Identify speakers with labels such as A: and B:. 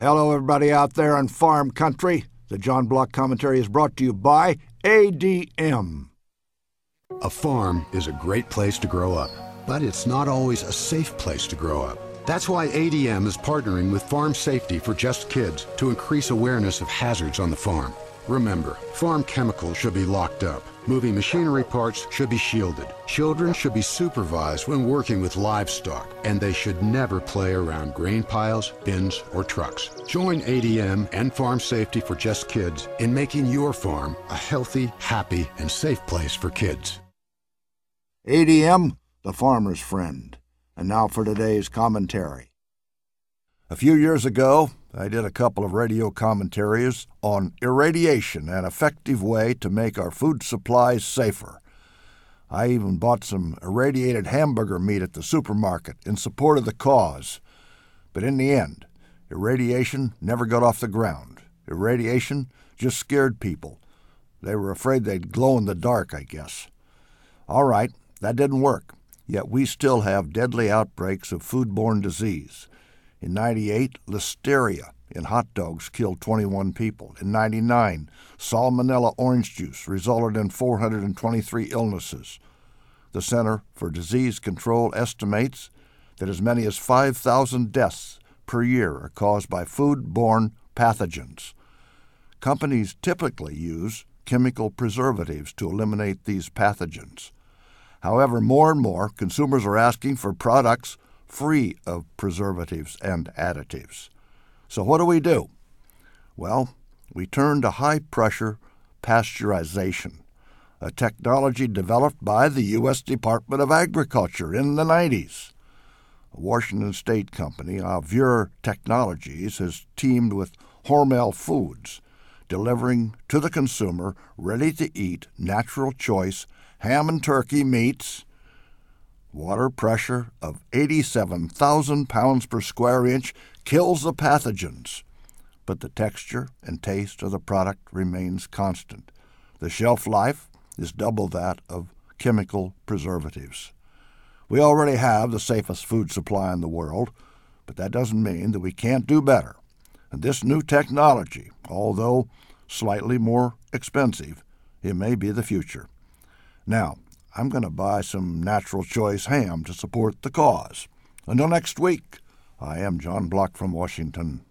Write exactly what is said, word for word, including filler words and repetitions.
A: Hello, everybody out there in farm country. The John Block Commentary is brought to you by A D M.
B: A farm is a great place to grow up, but it's not always a safe place to grow up. That's why A D M is partnering with Farm Safety for Just Kids to increase awareness of hazards on the farm. Remember, farm chemicals should be locked up. Moving machinery parts should be shielded. Children should be supervised when working with livestock, and they should never play around grain piles, bins, or trucks. Join A D M and Farm Safety for Just Kids in making your farm a healthy, happy, and safe place for kids.
A: A D M, the farmer's friend. And now for today's commentary. A few years ago, I did a couple of radio commentaries on irradiation, an effective way to make our food supplies safer. I even bought some irradiated hamburger meat at the supermarket in support of the cause. But in the end, irradiation never got off the ground. Irradiation just scared people. They were afraid they'd glow in the dark, I guess. All right, that didn't work. Yet we still have deadly outbreaks of foodborne disease. In ninety-eight, listeria in hot dogs killed twenty-one people. In ninety-nine, salmonella orange juice resulted in four hundred twenty-three illnesses. The Center for Disease Control estimates that as many as five thousand deaths per year are caused by foodborne pathogens. Companies typically use chemical preservatives to eliminate these pathogens. However, more and more consumers are asking for products free of preservatives and additives. So what do we do? Well, we turn to high-pressure pasteurization, a technology developed by the U S Department of Agriculture in the nineties. A Washington State company, Avure Technologies, has teamed with Hormel Foods, delivering to the consumer ready-to-eat, natural choice ham and turkey meats. Water pressure of eighty-seven thousand pounds per square inch kills the pathogens, but the texture and taste of the product remains constant. The shelf life is double that of chemical preservatives. We already have the safest food supply in the world, but that doesn't mean that we can't do better. And this new technology, although slightly more expensive, it may be the future. Now, I'm going to buy some natural choice ham to support the cause. Until next week, I am John Block from Washington.